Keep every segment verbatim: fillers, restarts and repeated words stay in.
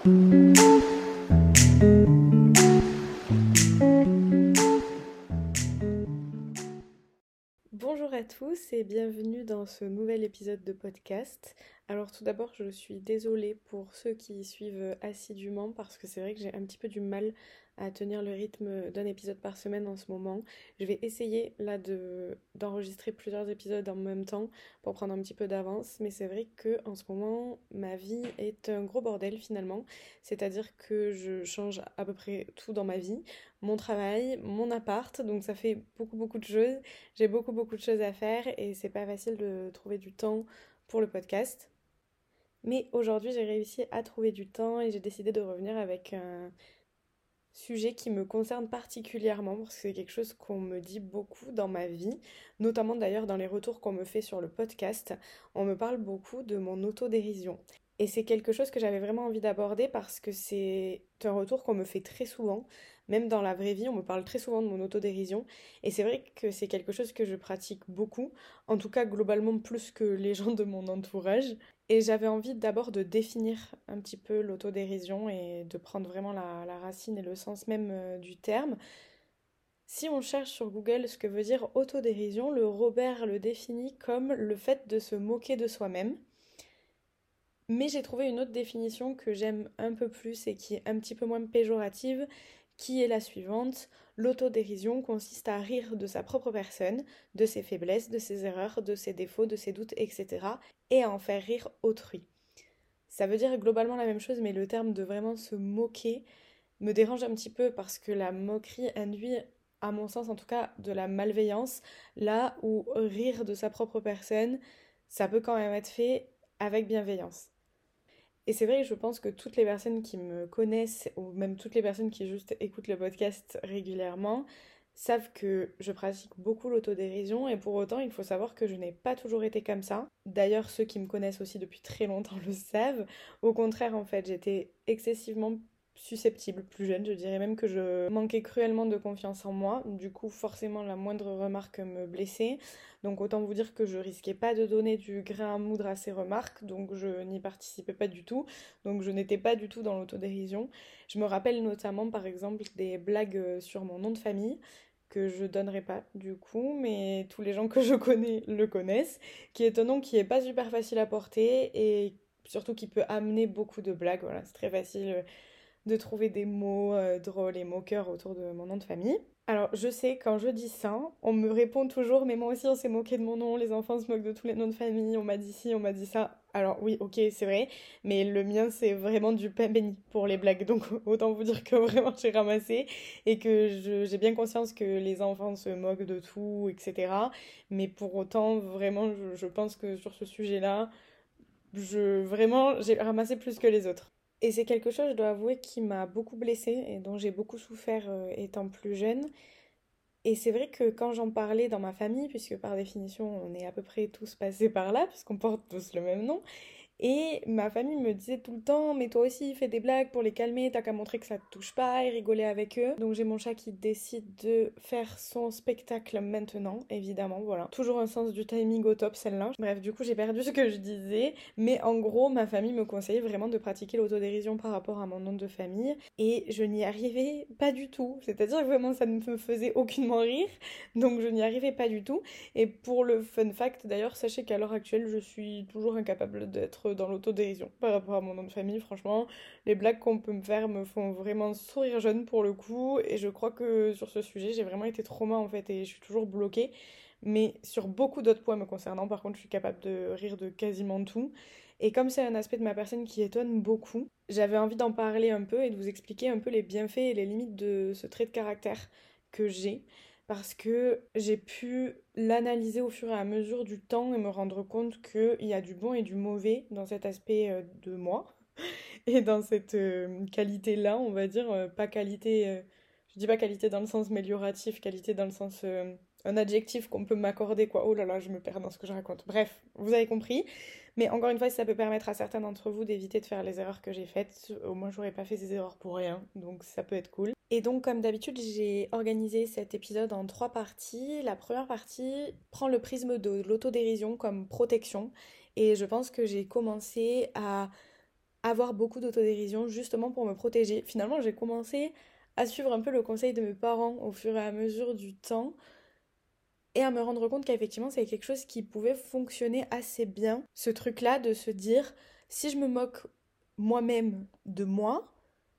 Bonjour à tous et bienvenue dans ce nouvel épisode de podcast. Alors tout d'abord, je suis désolée pour ceux qui suivent assidûment parce que c'est vrai que j'ai un petit peu du mal à tenir le rythme d'un épisode par semaine en ce moment. Je vais essayer là de, d'enregistrer plusieurs épisodes en même temps pour prendre un petit peu d'avance, mais c'est vrai que en ce moment, ma vie est un gros bordel finalement. C'est-à-dire que je change à peu près tout dans ma vie, mon travail, mon appart, donc ça fait beaucoup beaucoup de choses. J'ai beaucoup beaucoup de choses à faire et c'est pas facile de trouver du temps pour le podcast. Mais aujourd'hui, j'ai réussi à trouver du temps et j'ai décidé de revenir avec un sujet qui me concerne particulièrement parce que c'est quelque chose qu'on me dit beaucoup dans ma vie, notamment d'ailleurs dans les retours qu'on me fait sur le podcast. On me parle beaucoup de mon autodérision. Et c'est quelque chose que j'avais vraiment envie d'aborder parce que c'est un retour qu'on me fait très souvent. Même dans la vraie vie, on me parle très souvent de mon autodérision. Et c'est vrai que c'est quelque chose que je pratique beaucoup, en tout cas globalement plus que les gens de mon entourage. Et j'avais envie d'abord de définir un petit peu l'autodérision et de prendre vraiment la, la racine et le sens même euh, du terme. Si on cherche sur Google ce que veut dire autodérision, le Robert le définit comme le fait de se moquer de soi-même. Mais j'ai trouvé une autre définition que j'aime un peu plus et qui est un petit peu moins péjorative, qui est la suivante. L'autodérision consiste à rire de sa propre personne, de ses faiblesses, de ses erreurs, de ses défauts, de ses doutes, et cetera, et à en faire rire autrui. Ça veut dire globalement la même chose, mais le terme de vraiment se moquer me dérange un petit peu parce que la moquerie induit, à mon sens en tout cas, de la malveillance, là où rire de sa propre personne, ça peut quand même être fait avec bienveillance. Et c'est vrai que je pense que toutes les personnes qui me connaissent, ou même toutes les personnes qui juste écoutent le podcast régulièrement, savent que je pratique beaucoup l'autodérision et pour autant il faut savoir que je n'ai pas toujours été comme ça. D'ailleurs ceux qui me connaissent aussi depuis très longtemps le savent. Au contraire en fait j'étais excessivement susceptible plus jeune, je dirais même que je manquais cruellement de confiance en moi, du coup forcément la moindre remarque me blessait, donc autant vous dire que je risquais pas de donner du grain à moudre à ces remarques, donc je n'y participais pas du tout, donc je n'étais pas du tout dans l'autodérision. Je me rappelle notamment par exemple des blagues sur mon nom de famille, que je donnerai pas du coup, mais tous les gens que je connais le connaissent, qui est un nom qui est pas super facile à porter et surtout qui peut amener beaucoup de blagues, voilà, c'est très facile de trouver des mots euh, drôles et moqueurs autour de mon nom de famille. Alors, je sais, quand je dis ça, on me répond toujours, mais moi aussi on s'est moqué de mon nom, les enfants se moquent de tous les noms de famille, on m'a dit ci, on m'a dit ça. Alors oui, ok, c'est vrai, mais le mien c'est vraiment du pain béni pour les blagues, donc autant vous dire que vraiment j'ai ramassé et que je- j'ai bien conscience que les enfants se moquent de tout, et cetera. Mais pour autant, vraiment, je, je pense que sur ce sujet-là, je vraiment j'ai ramassé plus que les autres. Et c'est quelque chose, je dois avouer, qui m'a beaucoup blessée et dont j'ai beaucoup souffert euh, étant plus jeune. Et c'est vrai que quand j'en parlais dans ma famille, puisque par définition on est à peu près tous passés par là, puisqu'on porte tous le même nom, et ma famille me disait tout le temps, mais toi aussi, fais des blagues pour les calmer, t'as qu'à montrer que ça te touche pas et rigoler avec eux. Donc j'ai mon chat qui décide de faire son spectacle maintenant, évidemment, voilà. Toujours un sens du timing au top, celle-là. Bref, du coup, j'ai perdu ce que je disais, mais en gros, ma famille me conseillait vraiment de pratiquer l'autodérision par rapport à mon nom de famille, et je n'y arrivais pas du tout. C'est-à-dire que vraiment, ça ne me faisait aucunement rire, donc je n'y arrivais pas du tout. Et pour le fun fact, d'ailleurs, sachez qu'à l'heure actuelle, je suis toujours incapable d'être dans l'autodérision par rapport à mon nom de famille. Franchement, les blagues qu'on peut me faire me font vraiment sourire jeune pour le coup. Et je crois que sur ce sujet, j'ai vraiment été trauma en fait et je suis toujours bloquée. Mais sur beaucoup d'autres points me concernant, par contre, je suis capable de rire de quasiment tout. Et comme c'est un aspect de ma personne qui étonne beaucoup, j'avais envie d'en parler un peu et de vous expliquer un peu les bienfaits et les limites de ce trait de caractère que j'ai parce que j'ai pu l'analyser au fur et à mesure du temps et me rendre compte qu'il y a du bon et du mauvais dans cet aspect euh, de moi et dans cette euh, qualité-là, on va dire, euh, pas qualité, euh, je dis pas qualité dans le sens amélioratif, qualité dans le sens euh, un adjectif qu'on peut m'accorder, quoi. Oh là là, je me perds dans ce que je raconte. Bref, vous avez compris. Mais encore une fois, si ça peut permettre à certains d'entre vous d'éviter de faire les erreurs que j'ai faites, au moins j'aurais pas fait ces erreurs pour rien, donc ça peut être cool. Et donc, comme d'habitude, j'ai organisé cet épisode en trois parties. La première partie prend le prisme de l'autodérision comme protection. Et je pense que j'ai commencé à avoir beaucoup d'autodérision justement pour me protéger. Finalement, j'ai commencé à suivre un peu le conseil de mes parents au fur et à mesure du temps et à me rendre compte qu'effectivement, c'est quelque chose qui pouvait fonctionner assez bien. Ce truc-là de se dire, si je me moque moi-même de moi,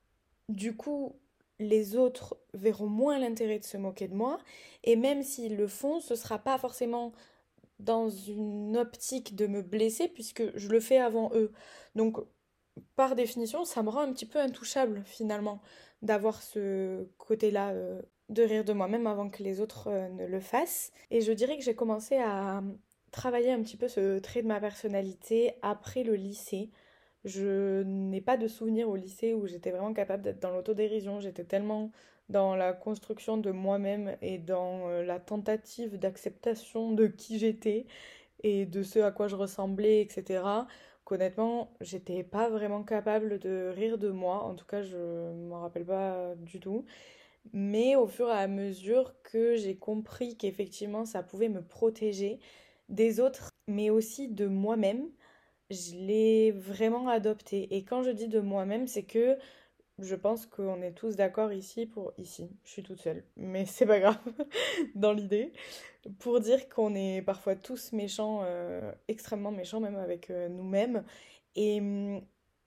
du coup, les autres verront moins l'intérêt de se moquer de moi, et même s'ils le font, ce sera pas forcément dans une optique de me blesser, puisque je le fais avant eux. Donc, par définition, ça me rend un petit peu intouchable, finalement, d'avoir ce côté-là euh, de rire de moi-même avant que les autres euh, ne le fassent. Et je dirais que j'ai commencé à travailler un petit peu ce trait de ma personnalité après le lycée. Je n'ai pas de souvenir au lycée où j'étais vraiment capable d'être dans l'autodérision. J'étais tellement dans la construction de moi-même et dans euh, la tentative d'acceptation de qui j'étais et de ce à quoi je ressemblais, et cetera. Qu'honnêtement, j'étais pas vraiment capable de rire de moi. En tout cas, je m'en rappelle pas du tout. Mais au fur et à mesure que j'ai compris qu'effectivement ça pouvait me protéger des autres, mais aussi de moi-même, je l'ai vraiment adopté. Et quand je dis de moi-même, c'est que je pense qu'on est tous d'accord ici pour... Ici, je suis toute seule, mais c'est pas grave dans l'idée. Pour dire qu'on est parfois tous méchants, euh, extrêmement méchants même avec euh, nous-mêmes. Et hum,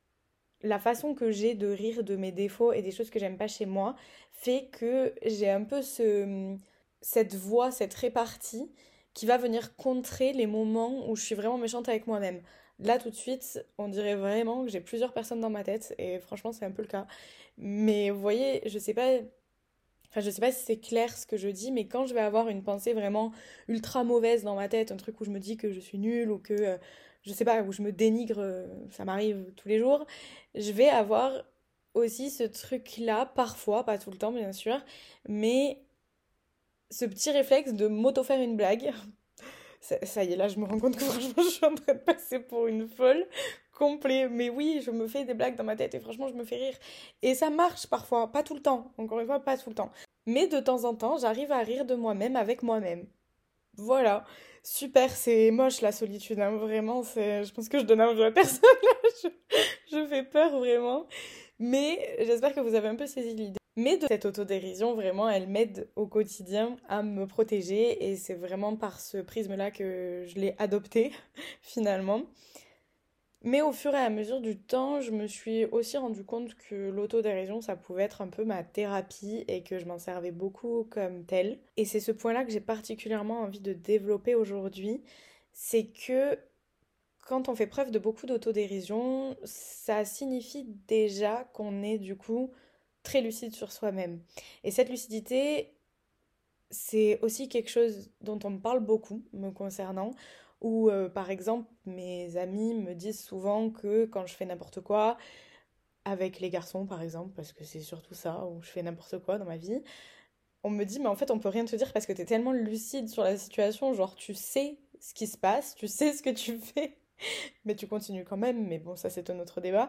la façon que j'ai de rire de mes défauts et des choses que j'aime pas chez moi fait que j'ai un peu ce, cette voix, cette répartie qui va venir contrer les moments où je suis vraiment méchante avec moi-même. Là, tout de suite, on dirait vraiment que j'ai plusieurs personnes dans ma tête et franchement, c'est un peu le cas. Mais vous voyez, je sais pas, enfin, je sais pas si c'est clair ce que je dis, mais quand je vais avoir une pensée vraiment ultra mauvaise dans ma tête, un truc où je me dis que je suis nulle ou que, euh, je sais pas, où je me dénigre, euh, ça m'arrive tous les jours, je vais avoir aussi ce truc-là, parfois, pas tout le temps bien sûr, mais ce petit réflexe de m'auto-faire une blague. Ça, ça y est, là, je me rends compte que franchement, je suis en train de passer pour une folle complet. Mais oui, je me fais des blagues dans ma tête et franchement, je me fais rire. Et ça marche parfois, pas tout le temps. Encore une fois, pas tout le temps. Mais de temps en temps, j'arrive à rire de moi-même avec moi-même. Voilà. Super, c'est moche la solitude, hein, vraiment. C'est... Je pense que je donne envie à personne là. Je, je fais peur vraiment. Mais j'espère que vous avez un peu saisi l'idée. Mais de cette autodérision, vraiment, elle m'aide au quotidien à me protéger et c'est vraiment par ce prisme-là que je l'ai adopté finalement. Mais au fur et à mesure du temps, je me suis aussi rendu compte que l'autodérision, ça pouvait être un peu ma thérapie et que je m'en servais beaucoup comme telle. Et c'est ce point-là que j'ai particulièrement envie de développer aujourd'hui, c'est que quand on fait preuve de beaucoup d'autodérision, ça signifie déjà qu'on est du coup très lucide sur soi-même. Et cette lucidité, c'est aussi quelque chose dont on me parle beaucoup me concernant, où euh, par exemple mes amis me disent souvent que quand je fais n'importe quoi, avec les garçons par exemple, parce que c'est surtout ça, où je fais n'importe quoi dans ma vie, on me dit mais en fait on peut rien te dire parce que t'es tellement lucide sur la situation, genre tu sais ce qui se passe, tu sais ce que tu fais, mais tu continues quand même, mais bon ça c'est un autre débat.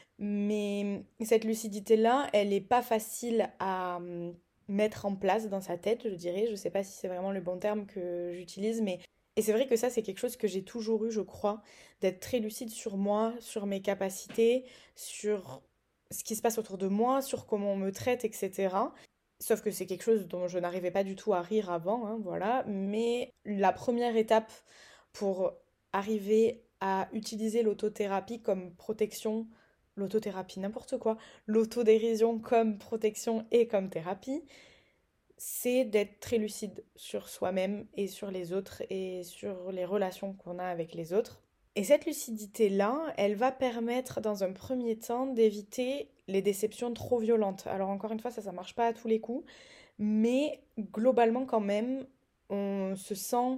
Mais cette lucidité-là, elle n'est pas facile à hum, mettre en place dans sa tête, je dirais. Je sais pas si c'est vraiment le bon terme que j'utilise, mais... Et c'est vrai que ça, c'est quelque chose que j'ai toujours eu, je crois, d'être très lucide sur moi, sur mes capacités, sur ce qui se passe autour de moi, sur comment on me traite, et cetera. Sauf que c'est quelque chose dont je n'arrivais pas du tout à rire avant, hein, voilà. Mais la première étape pour arriver à utiliser l'autothérapie comme protection, l'autothérapie, n'importe quoi, l'autodérision comme protection et comme thérapie, c'est d'être très lucide sur soi-même et sur les autres et sur les relations qu'on a avec les autres. Et cette lucidité-là, elle va permettre dans un premier temps d'éviter les déceptions trop violentes. Alors encore une fois, ça, ça marche pas à tous les coups, mais globalement quand même, on se sent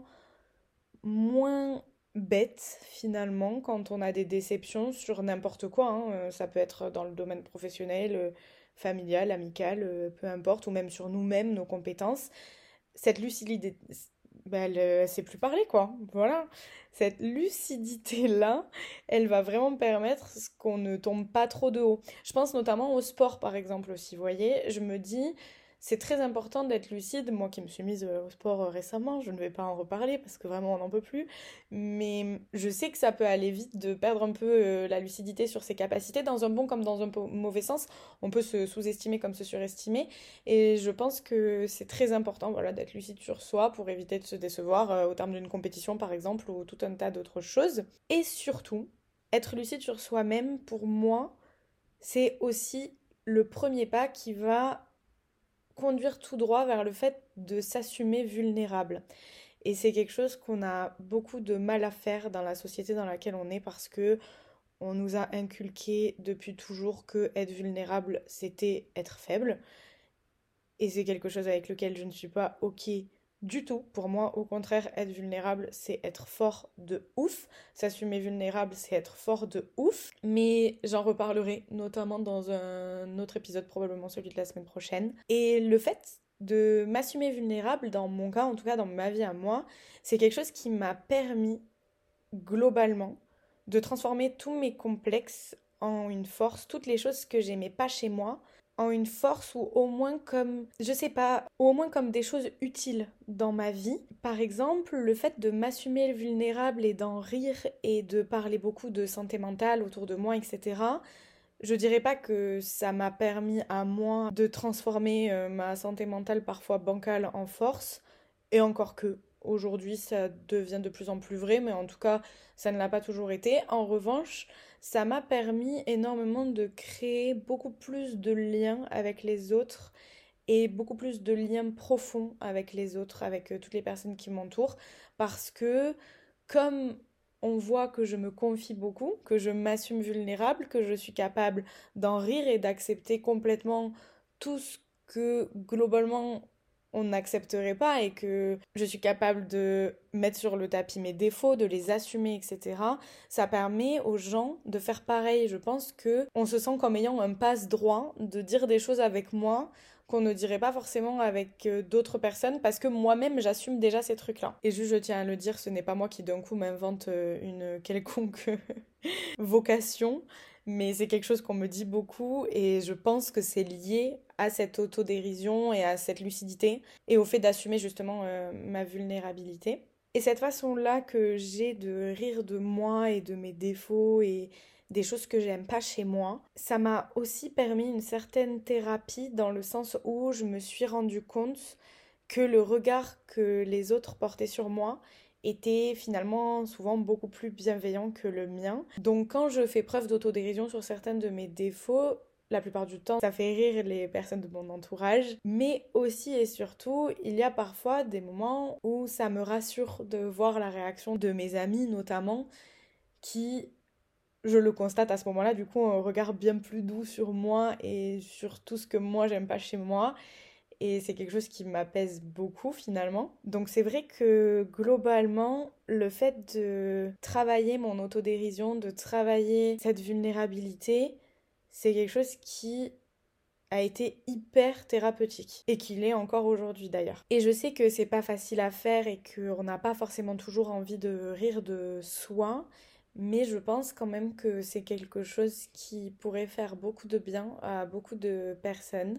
moins bête finalement quand on a des déceptions sur n'importe quoi, hein. Euh, Ça peut être dans le domaine professionnel, euh, familial, amical, euh, peu importe, ou même sur nous-mêmes, nos compétences. Cette lucidité, ben, elle, euh, elle sait plus parler quoi. Voilà. Cette lucidité-là, elle va vraiment permettre qu'on ne tombe pas trop de haut. Je pense notamment au sport par exemple aussi, vous voyez. Je me dis, c'est très important d'être lucide. Moi qui me suis mise euh, au sport euh, récemment, je ne vais pas en reparler parce que vraiment on n'en peut plus. Mais je sais que ça peut aller vite de perdre un peu euh, la lucidité sur ses capacités, dans un bon comme dans un po- mauvais sens. On peut se sous-estimer comme se surestimer. Et je pense que c'est très important voilà, d'être lucide sur soi pour éviter de se décevoir euh, au terme d'une compétition par exemple ou tout un tas d'autres choses. Et surtout, être lucide sur soi-même, pour moi, c'est aussi le premier pas qui va conduire tout droit vers le fait de s'assumer vulnérable. Et c'est quelque chose qu'on a beaucoup de mal à faire dans la société dans laquelle on est parce que on nous a inculqué depuis toujours que être vulnérable, c'était être faible. Et c'est quelque chose avec lequel je ne suis pas OK du tout. Pour moi, au contraire, être vulnérable, c'est être fort de ouf. S'assumer vulnérable, c'est être fort de ouf. Mais j'en reparlerai notamment dans un autre épisode, probablement celui de la semaine prochaine. Et le fait de m'assumer vulnérable, dans mon cas, en tout cas dans ma vie à moi, c'est quelque chose qui m'a permis globalement de transformer tous mes complexes en une force, toutes les choses que j'aimais pas chez moi en une force ou au moins comme, je sais pas, ou au moins comme des choses utiles dans ma vie. Par exemple, le fait de m'assumer vulnérable et d'en rire et de parler beaucoup de santé mentale autour de moi, et cetera. Je dirais pas que ça m'a permis à moi de transformer euh, ma santé mentale parfois bancale en force, et encore que aujourd'hui ça devient de plus en plus vrai, mais en tout cas ça ne l'a pas toujours été. En revanche, ça m'a permis énormément de créer beaucoup plus de liens avec les autres et beaucoup plus de liens profonds avec les autres, avec euh, toutes les personnes qui m'entourent, parce que comme on voit que je me confie beaucoup, que je m'assume vulnérable, que je suis capable d'en rire et d'accepter complètement tout ce que globalement on n'accepterait pas et que je suis capable de mettre sur le tapis mes défauts, de les assumer, et cetera. Ça permet aux gens de faire pareil. Je pense que on se sent comme ayant un passe-droit de dire des choses avec moi qu'on ne dirait pas forcément avec euh, d'autres personnes parce que moi-même j'assume déjà ces trucs-là. Et juste je tiens à le dire, ce n'est pas moi qui d'un coup m'invente euh, une quelconque vocation, mais c'est quelque chose qu'on me dit beaucoup et je pense que c'est lié à cette autodérision et à cette lucidité et au fait d'assumer justement euh, ma vulnérabilité. Et cette façon-là que j'ai de rire de moi et de mes défauts et des choses que j'aime pas chez moi, ça m'a aussi permis une certaine thérapie dans le sens où je me suis rendu compte que le regard que les autres portaient sur moi était finalement souvent beaucoup plus bienveillant que le mien. Donc quand je fais preuve d'autodérision sur certains de mes défauts, la plupart du temps, ça fait rire les personnes de mon entourage, mais aussi et surtout, il y a parfois des moments où ça me rassure de voir la réaction de mes amis notamment, qui, je le constate à ce moment-là, du coup, ont un regard bien plus doux sur moi et sur tout ce que moi j'aime pas chez moi. Et c'est quelque chose qui m'apaise beaucoup finalement. Donc c'est vrai que globalement, le fait de travailler mon autodérision, de travailler cette vulnérabilité, c'est quelque chose qui a été hyper thérapeutique et qui l'est encore aujourd'hui d'ailleurs. Et je sais que c'est pas facile à faire et qu'on n'a pas forcément toujours envie de rire de soi, mais je pense quand même que c'est quelque chose qui pourrait faire beaucoup de bien à beaucoup de personnes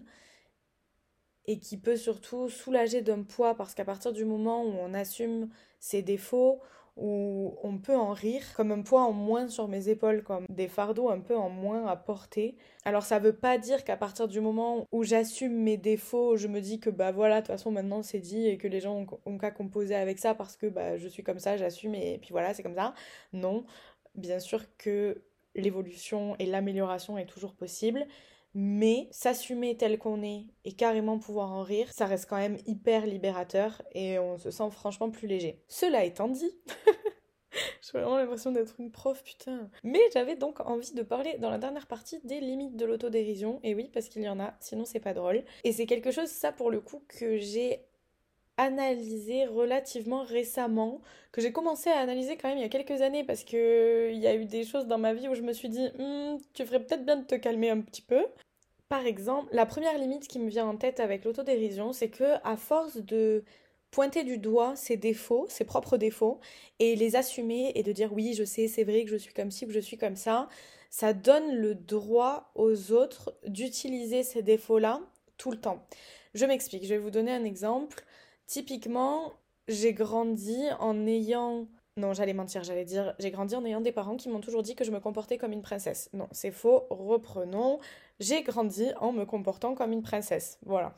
et qui peut surtout soulager d'un poids parce qu'à partir du moment où on assume ses défauts, où on peut en rire, comme un poids en moins sur mes épaules, comme des fardeaux un peu en moins à porter. Alors ça veut pas dire qu'à partir du moment où j'assume mes défauts, je me dis que bah voilà, de toute façon maintenant c'est dit et que les gens ont, ont qu'à composer avec ça parce que bah je suis comme ça, j'assume et puis voilà, c'est comme ça. Non, bien sûr que l'évolution et l'amélioration est toujours possible, mais s'assumer tel qu'on est et carrément pouvoir en rire, ça reste quand même hyper libérateur et on se sent franchement plus léger. Cela étant dit, j'ai vraiment l'impression d'être une prof, putain. Mais j'avais donc envie de parler dans la dernière partie des limites de l'autodérision, et oui, parce qu'il y en a, sinon c'est pas drôle. Et c'est quelque chose, ça pour le coup, que j'ai analysé relativement récemment, que j'ai commencé à analyser quand même il y a quelques années parce que il y a eu des choses dans ma vie où je me suis dit Hm, tu ferais peut-être bien de te calmer un petit peu. Par exemple, la première limite qui me vient en tête avec l'autodérision, c'est que à force de pointer du doigt ses défauts, ses propres défauts, et les assumer et de dire oui, je sais, c'est vrai que je suis comme ci ou que je suis comme ça, ça donne le droit aux autres d'utiliser ces défauts-là tout le temps. Je m'explique, je vais vous donner un exemple. Typiquement, j'ai grandi en ayant... Non, j'allais mentir, j'allais dire, j'ai grandi en ayant des parents qui m'ont toujours dit que je me comportais comme une princesse. Non, c'est faux, reprenons. J'ai grandi en me comportant comme une princesse. Voilà.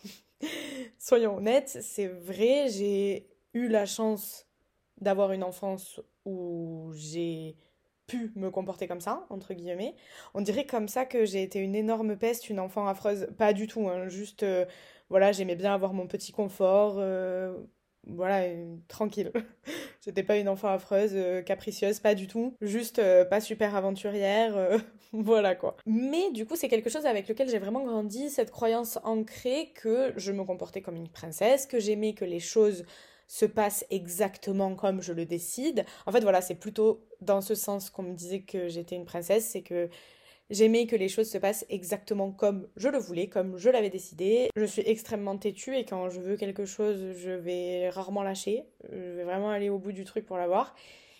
Soyons honnêtes, c'est vrai, j'ai eu la chance d'avoir une enfance où j'ai pu me comporter comme ça, entre guillemets. On dirait comme ça que j'ai été une énorme peste, une enfant affreuse. Pas du tout, hein, juste, euh, voilà, j'aimais bien avoir mon petit confort, euh, voilà, une- tranquille. J'étais pas une enfant affreuse, euh, capricieuse, pas du tout. Juste euh, pas super aventurière, euh, voilà quoi. Mais du coup, c'est quelque chose avec lequel j'ai vraiment grandi, cette croyance ancrée que je me comportais comme une princesse, que j'aimais que les choses se passent exactement comme je le décide. En fait, voilà, c'est plutôt dans ce sens qu'on me disait que j'étais une princesse, c'est que j'aimais que les choses se passent exactement comme je le voulais, comme je l'avais décidé. Je suis extrêmement têtue et quand je veux quelque chose, je vais rarement lâcher. Je vais vraiment aller au bout du truc pour l'avoir.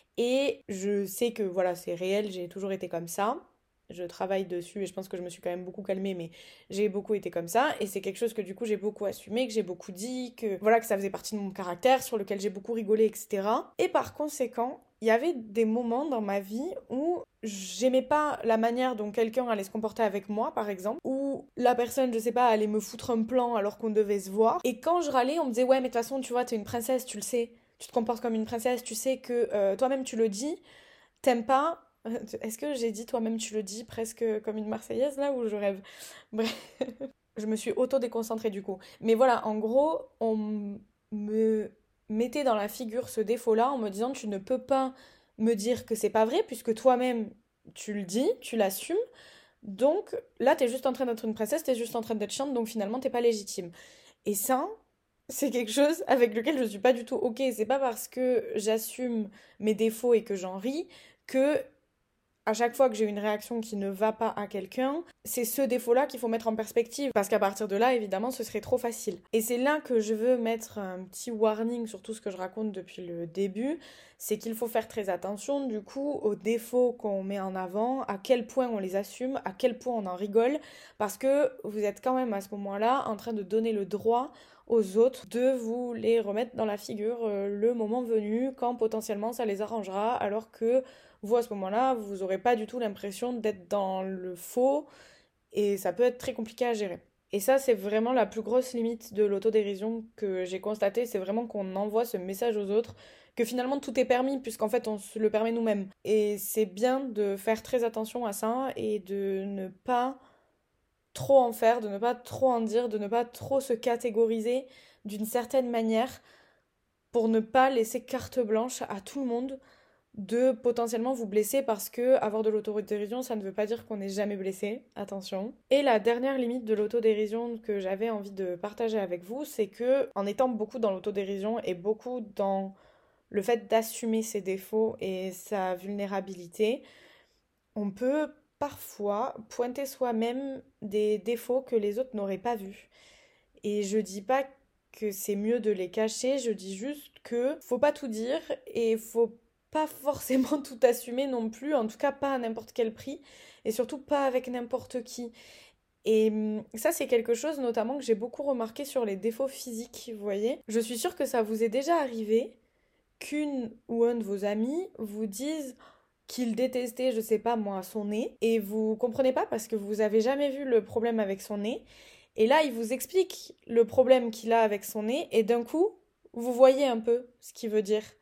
Et je sais que voilà, c'est réel, j'ai toujours été comme ça. Je travaille dessus et je pense que je me suis quand même beaucoup calmée, mais j'ai beaucoup été comme ça. Et c'est quelque chose que du coup j'ai beaucoup assumé, que j'ai beaucoup dit, que voilà, que ça faisait partie de mon caractère, sur lequel j'ai beaucoup rigolé, et cetera. Et par conséquent, il y avait des moments dans ma vie où j'aimais pas la manière dont quelqu'un allait se comporter avec moi, par exemple, ou la personne, je sais pas, allait me foutre un plan alors qu'on devait se voir. Et quand je râlais, on me disait, ouais, mais de toute façon, tu vois, t'es une princesse, tu le sais, tu te comportes comme une princesse, tu sais que euh, toi-même tu le dis, t'aimes pas. Est-ce que j'ai dit toi-même tu le dis presque comme une Marseillaise là ou je rêve? Bref, je me suis auto-déconcentrée du coup. Mais voilà, en gros, on me mettait dans la figure ce défaut-là en me disant tu ne peux pas me dire que c'est pas vrai puisque toi-même tu le dis, tu l'assumes. Donc là, t'es juste en train d'être une princesse, t'es juste en train d'être chiante, donc finalement t'es pas légitime. Et ça, c'est quelque chose avec lequel je suis pas du tout ok. C'est pas parce que j'assume mes défauts et que j'en ris que à chaque fois que j'ai une réaction qui ne va pas à quelqu'un, c'est ce défaut-là qu'il faut mettre en perspective. Parce qu'à partir de là, évidemment, ce serait trop facile. Et c'est là que je veux mettre un petit warning sur tout ce que je raconte depuis le début. C'est qu'il faut faire très attention, du coup, aux défauts qu'on met en avant, à quel point on les assume, à quel point on en rigole. Parce que vous êtes quand même à ce moment-là en train de donner le droit aux autres de vous les remettre dans la figure euh, le moment venu, quand potentiellement ça les arrangera, alors que vous, à ce moment-là, vous n'aurez pas du tout l'impression d'être dans le faux et ça peut être très compliqué à gérer. Et ça, c'est vraiment la plus grosse limite de l'autodérision que j'ai constatée, c'est vraiment qu'on envoie ce message aux autres que finalement tout est permis puisqu'en fait on se le permet nous-mêmes. Et c'est bien de faire très attention à ça et de ne pas trop en faire, de ne pas trop en dire, de ne pas trop se catégoriser d'une certaine manière pour ne pas laisser carte blanche à tout le monde de potentiellement vous blesser parce que avoir de l'autodérision, ça ne veut pas dire qu'on n'est jamais blessé, attention. Et la dernière limite de l'autodérision que j'avais envie de partager avec vous, c'est que en étant beaucoup dans l'autodérision et beaucoup dans le fait d'assumer ses défauts et sa vulnérabilité, on peut parfois pointer soi-même des défauts que les autres n'auraient pas vus. Et je dis pas que c'est mieux de les cacher, je dis juste que faut pas tout dire et faut pas forcément tout assumer non plus, en tout cas pas à n'importe quel prix et surtout pas avec n'importe qui. Et hum, ça, c'est quelque chose notamment que j'ai beaucoup remarqué sur les défauts physiques, vous voyez. Je suis sûre que ça vous est déjà arrivé qu'une ou un de vos amis vous dise qu'il détestait, je sais pas moi, son nez, et vous comprenez pas parce que vous avez jamais vu le problème avec son nez, et là il vous explique le problème qu'il a avec son nez, et d'un coup, vous voyez un peu ce qu'il veut dire.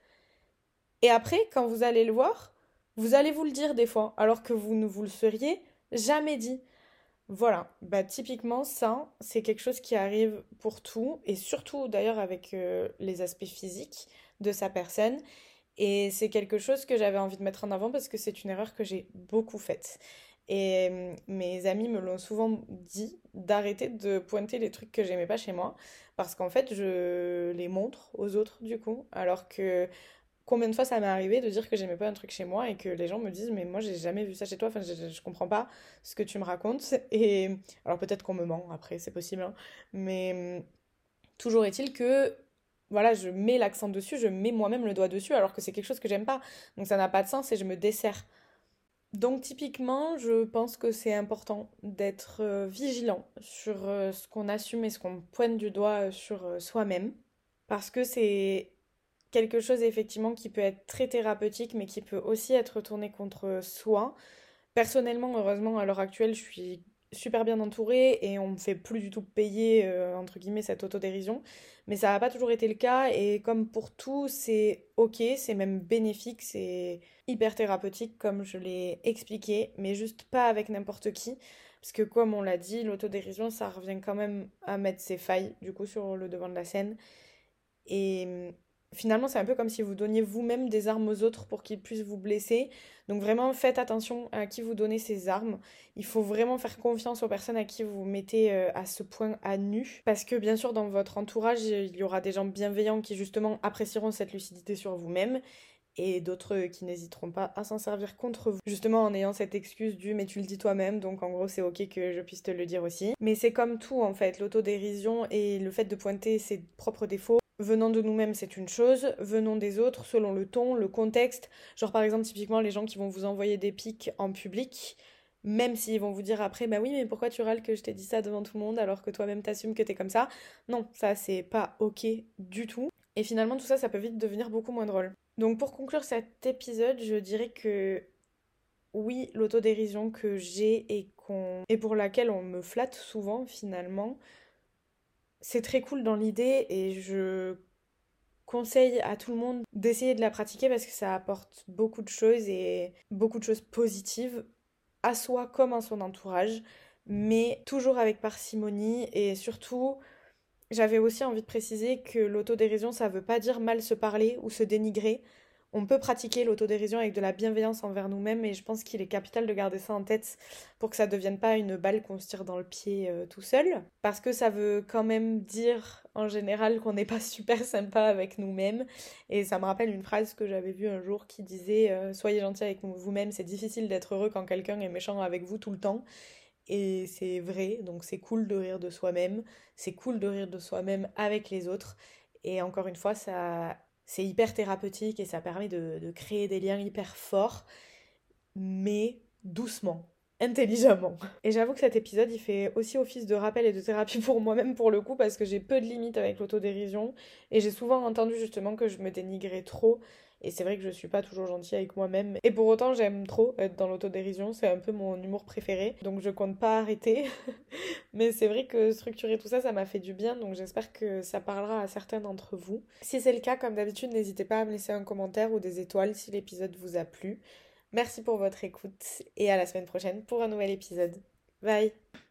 Et après, quand vous allez le voir, vous allez vous le dire des fois, alors que vous ne vous le seriez jamais dit. Voilà, bah typiquement ça, c'est quelque chose qui arrive pour tout, et surtout d'ailleurs avec euh, les aspects physiques de sa personne. Et c'est quelque chose que j'avais envie de mettre en avant parce que c'est une erreur que j'ai beaucoup faite. Et euh, mes amis me l'ont souvent dit d'arrêter de pointer les trucs que j'aimais pas chez moi parce qu'en fait je les montre aux autres du coup. Alors que combien de fois ça m'est arrivé de dire que j'aimais pas un truc chez moi et que les gens me disent mais moi j'ai jamais vu ça chez toi, enfin je, je, je comprends pas ce que tu me racontes. Et alors peut-être qu'on me ment après, c'est possible, hein. Mais euh, toujours est-il que voilà, je mets l'accent dessus, je mets moi-même le doigt dessus alors que c'est quelque chose que j'aime pas. Donc ça n'a pas de sens et je me desserre. Donc typiquement, je pense que c'est important d'être euh, vigilant sur euh, ce qu'on assume et ce qu'on pointe du doigt euh, sur euh, soi-même, parce que c'est quelque chose effectivement qui peut être très thérapeutique, mais qui peut aussi être retourné contre soi. Personnellement, heureusement, à l'heure actuelle, je suis super bien entourée et on me fait plus du tout payer, euh, entre guillemets, cette autodérision. Mais ça n'a pas toujours été le cas et comme pour tout, c'est ok, c'est même bénéfique, c'est hyper thérapeutique comme je l'ai expliqué, mais juste pas avec n'importe qui. Parce que comme on l'a dit, l'autodérision, ça revient quand même à mettre ses failles, du coup, sur le devant de la scène. Et hum, finalement, c'est un peu comme si vous donniez vous-même des armes aux autres pour qu'ils puissent vous blesser. Donc vraiment, faites attention à qui vous donnez ces armes. Il faut vraiment faire confiance aux personnes à qui vous vous mettez euh, à ce point à nu. Parce que bien sûr, dans votre entourage, il y aura des gens bienveillants qui justement apprécieront cette lucidité sur vous-même. Et d'autres qui n'hésiteront pas à s'en servir contre vous. Justement en ayant cette excuse du mais tu le dis toi-même, donc en gros c'est ok que je puisse te le dire aussi. Mais c'est comme tout en fait, l'autodérision et le fait de pointer ses propres défauts. Venant de nous-mêmes, c'est une chose, venant des autres, selon le ton, le contexte. Genre par exemple, typiquement, les gens qui vont vous envoyer des pics en public, même s'ils vont vous dire après, bah oui, mais pourquoi tu râles que je t'ai dit ça devant tout le monde alors que toi-même t'assumes que t'es comme ça? Non, ça c'est pas ok du tout. Et finalement, tout ça, ça peut vite devenir beaucoup moins drôle. Donc pour conclure cet épisode, je dirais que oui, l'autodérision que j'ai et qu'on et pour laquelle on me flatte souvent finalement, c'est très cool dans l'idée et je conseille à tout le monde d'essayer de la pratiquer parce que ça apporte beaucoup de choses et beaucoup de choses positives à soi comme à son entourage, mais toujours avec parcimonie et surtout, j'avais aussi envie de préciser que l'autodérision, ça veut pas dire mal se parler ou se dénigrer. On peut pratiquer l'autodérision avec de la bienveillance envers nous-mêmes et je pense qu'il est capital de garder ça en tête pour que ça ne devienne pas une balle qu'on se tire dans le pied euh, tout seul. Parce que ça veut quand même dire en général qu'on n'est pas super sympa avec nous-mêmes. Et ça me rappelle une phrase que j'avais vue un jour qui disait euh, Soyez gentil avec vous-même, c'est difficile d'être heureux quand quelqu'un est méchant avec vous tout le temps. Et c'est vrai, donc c'est cool de rire de soi-même, c'est cool de rire de soi-même avec les autres. Et encore une fois, ça, c'est hyper thérapeutique et ça permet de, de créer des liens hyper forts, mais doucement, intelligemment. Et j'avoue que cet épisode, il fait aussi office de rappel et de thérapie pour moi-même pour le coup, parce que j'ai peu de limites avec l'autodérision. Et j'ai souvent entendu justement que je me dénigrais trop. Et c'est vrai que je suis pas toujours gentille avec moi-même. Et pour autant, j'aime trop être dans l'autodérision. C'est un peu mon humour préféré. Donc je compte pas arrêter. Mais c'est vrai que structurer tout ça, ça m'a fait du bien. Donc j'espère que ça parlera à certains d'entre vous. Si c'est le cas, comme d'habitude, n'hésitez pas à me laisser un commentaire ou des étoiles si l'épisode vous a plu. Merci pour votre écoute et à la semaine prochaine pour un nouvel épisode. Bye!